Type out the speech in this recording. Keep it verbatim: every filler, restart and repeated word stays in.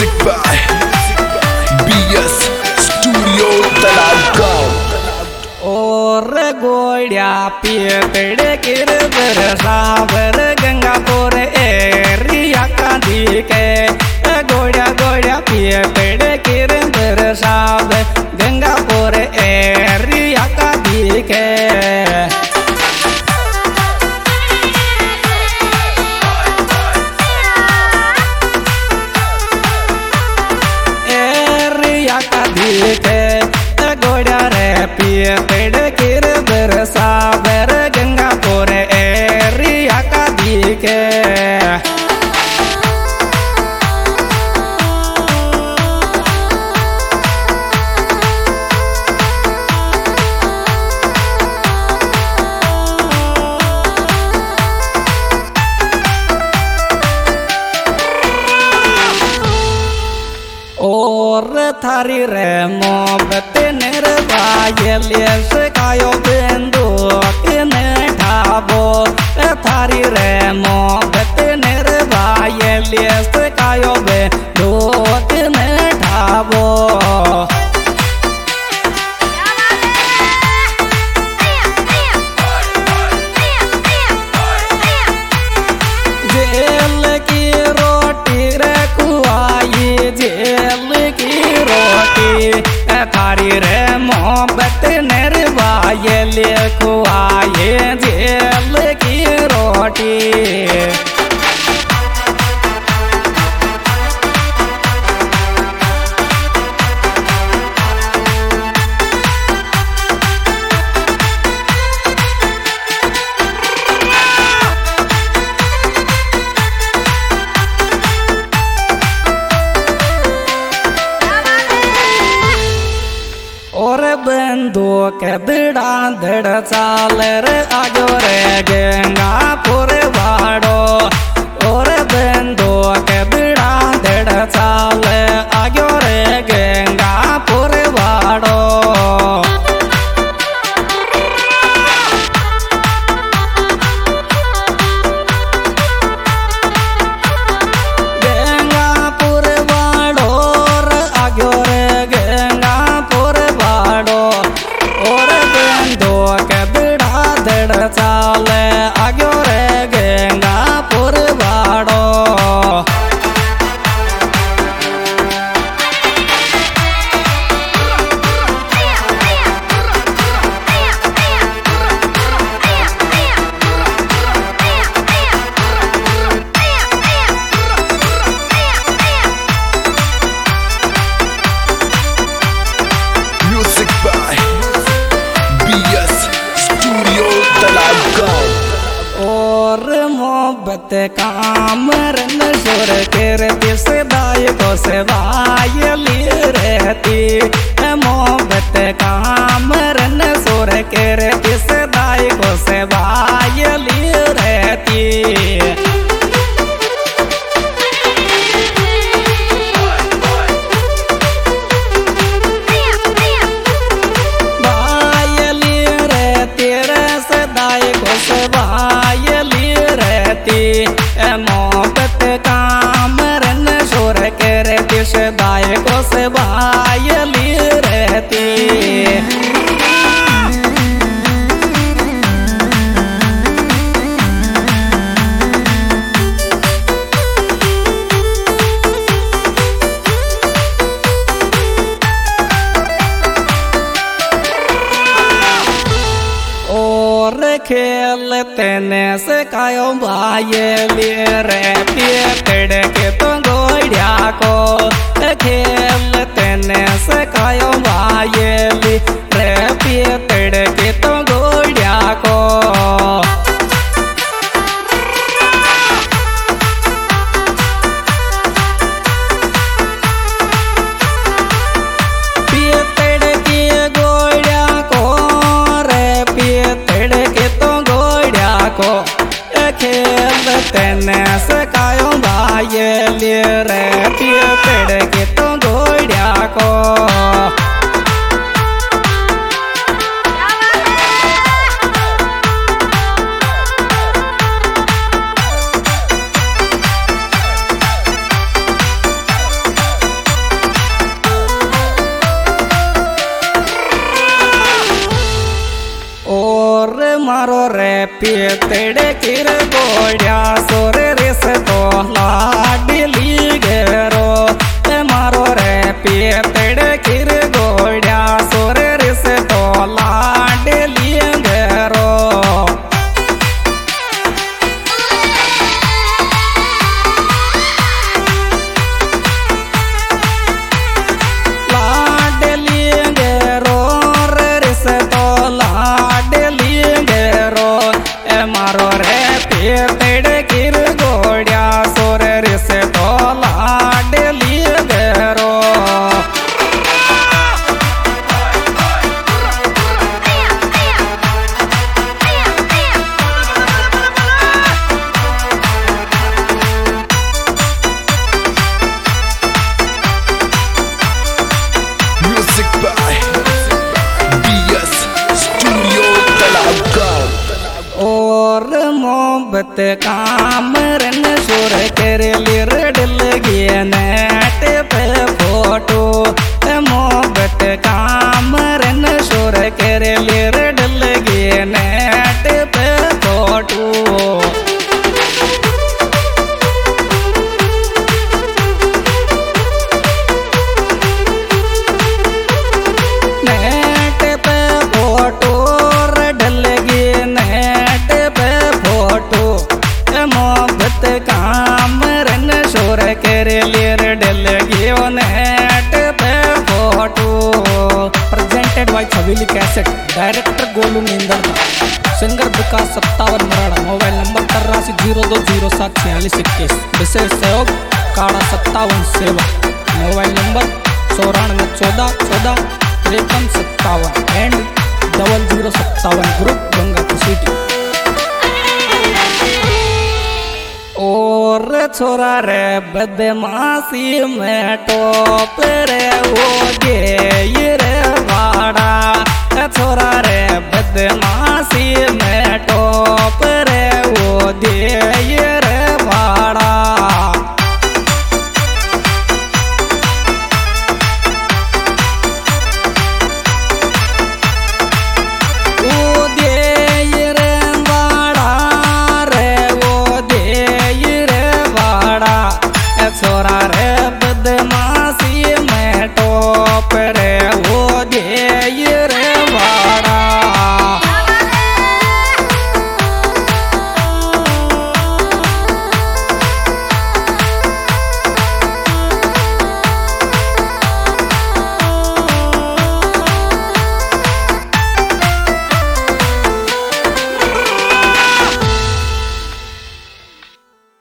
Music by B S Studio Talabgaon और गोड़िया पिए पेड़े गिरधर सावर गंगापुर एरिया का दिखे गोड़िया गोड़िया पिए पेड़े गिरधर सावर गंगापुर एरिया का दिखे गोड़िया रे पिए पेड़ गिरधर सावर गंगापुर एरिया का दिखे और थारी रे मोहब्बत निर्वाये सकायो बिंदु ने ठाबो थारी रे मोहब्बत निर्वाये सकायो बिंदु ने ठाबो जेल की रोटी रे खुआई जेल की रोटी थारी रे मोहब्बत निर्वाये खुआए जेल की रोटी और बंदूक दड़ा दड़ चाल रे आजो रे गंगापुर वाड़ो और बंदूक दड़ा दड़ चाल आजो रे गंगापुर वाड़ो गंगापुर वाड़ो आजो रे गंगापुर और बंदूक दड़ा दड़ चाल आगो रे Gangapur वाड़ो Music by B S Studio Talabgaon और मोहब्बत काम रन सुर कीर्ति सदाई को सेवाय ली रहती मोहब्बत काम रन सुर कीर्ति सदाई को सेवाय ली रहती मोहब्बत काम रन सुर कीर्ति सदाई को सेवाय ली रहती और खेलते ने सकायो भाई रे पिए पेड़ के तो गोड़िया को खेलते ने सकायो भाई रे पिए पेड़ के तो गोड़िया को पिए पेड़ की गोड़िया को रे पिए पेड़ के तो गोड़िया को खेलते ने सकायो भाई रे पिए पेड़ के तो गोड़िया को पीतड़ किर गोड़िया सोर रिस तो लाडली गेरो मारो रे पीतड़ किर गोड़िया सोर रिस तो लाडली गेरो मारो रे पीतड़ किर गोड़िया सोर रिस तो लाडली गेरो Music by B S Studio Talabgaon. और मोहब्बत काम रन सुर कर लिरड लगी नेट पे फोटो मोहब्बत काम रन सुर कर लिरड लगी नेट पे फोटो नेट पे फोटो रडल गी नेट पे फोटो मोहब्बत काम रन शोर कर लिर डल गियो नेट पे photo presented by Haveli cassette director Golu नींदरदा सिंगर विकास सत्तावन मराड़ा मोबाइल नंबर तिरासी जीरो दो जीरो सात छियालीस इक्कीस विशेष सहयोग काड़ा सत्तावन सेवा मोबाइल नंबर चौरानवे चौदह चौदह तिरपन सत्तावन एंड डबल जीरो सत्तावन ग्रुप गंगा सिटी और छोरा रे बदमाशी में टॉप रे वो गे रे वाड़ा छोरा रे बदमाशी में टॉप रे वो दे रे वाड़ा